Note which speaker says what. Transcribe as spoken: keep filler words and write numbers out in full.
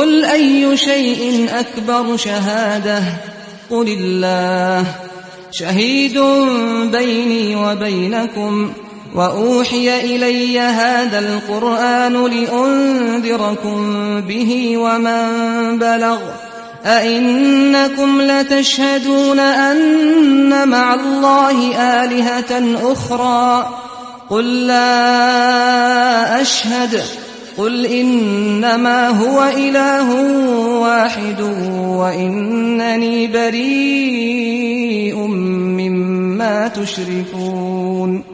Speaker 1: قل أي شيء أكبر شهادة قل الله شهيد بيني وبينكم وأوحي إلي هذا القرآن لأنذركم به ومن بلغ أئنكم لتشهدون أن مع الله آلهة أخرى قل لا أشهد قل إنما هو إله واحد وإنني بريء مما تشركون